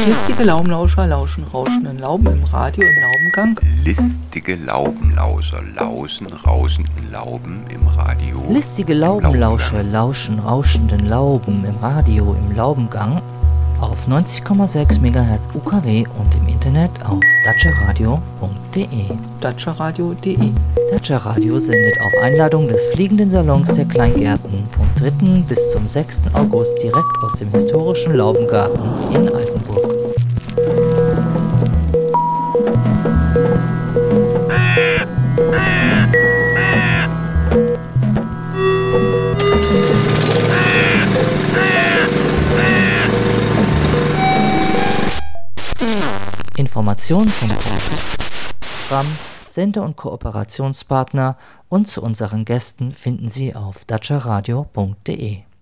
Listige Laubenlauscher lauschen rauschenden Lauben im Radio im Laubengang. Listige Laubenlauscher lauschen rauschenden Lauben im Radio. Listige Laubenlauscher lauschen rauschenden Lauben im Radio im Laubengang auf 90,6 MHz UKW und im Internet auf datscheradio.de. datscheradio.de. Datscha Radio sendet auf Einladung des Fliegenden Salons der Kleingärten vom 3. bis zum 6. August direkt aus dem historischen Laubengarten in Altenburg. Informationen zum Programm, Sender- und Kooperationspartner und zu unseren Gästen finden Sie auf datscheradio.de.